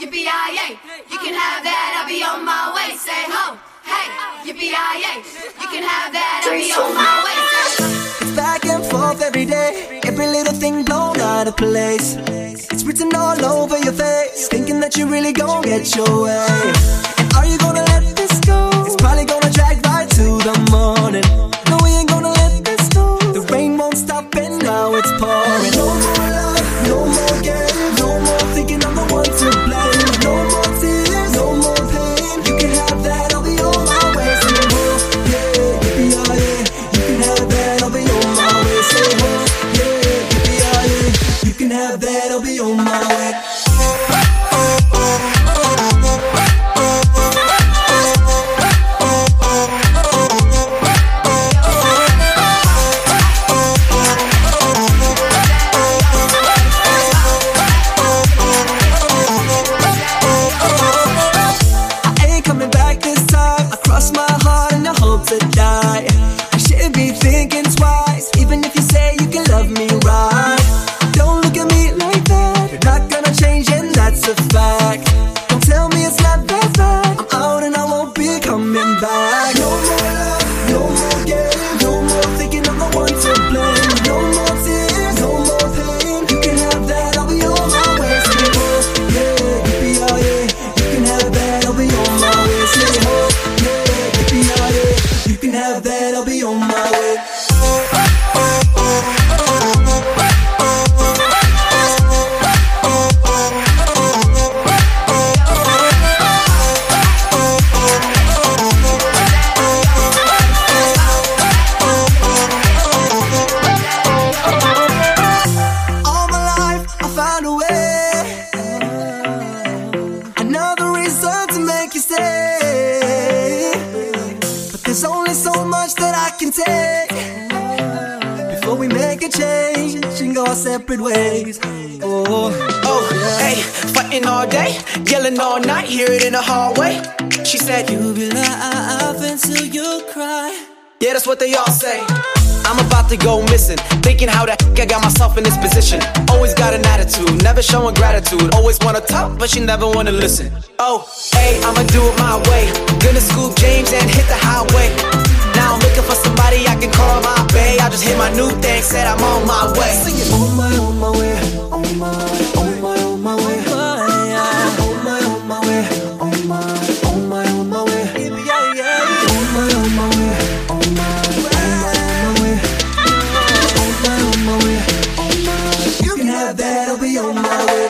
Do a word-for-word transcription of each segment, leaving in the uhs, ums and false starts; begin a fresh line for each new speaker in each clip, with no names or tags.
yippee-yi-yay. You can have that, I'll be on my way. Say ho, hey, yippee-yi-yay. You can have that, I'll be on my way. Say ho.
It's back and forth every day, every little thing blown out of place. It's written all over your face, thinking that you really gon' get your way. And are you gonna let this go? It's probably gonna drag right to the morning. No, we ain't gonna let this go. The rain won't stop and now it's pouring. No more love, no more games, no more thinking I'm the one to blame. No more tears, no more pain. You can have that, I'll be on my way. Say ho, yeah, yippee-yi-yay. You can have that, I'll be on my way. Say ho, yeah, yippee-yi-yay. You can have that, I'll be on my way.
Separate ways. Oh, oh, hey, fighting all day, yelling all night, hear it in the hallway. She said, "You be laughing till you cry." Yeah, that's what they all say. I'm about to go missing, thinking how the heck I got myself in this position. Always got an attitude, never showing gratitude. Always wanna talk, but she never wanna listen. Oh, hey, I'ma do it my way. Gonna scoop James and hit the highway. Now I'm looking for somebody I can call my bae. I just hit my new thing, said I'm on my way.
On my, on my way, on my, on my, on my way. On my, on my way, on my, on my, on my way. On my, on my way, on my, on my, on my way. On my, on my way, on my. You can have that, I'll be on my way.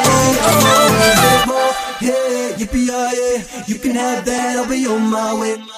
You can have that, I'll be on my way.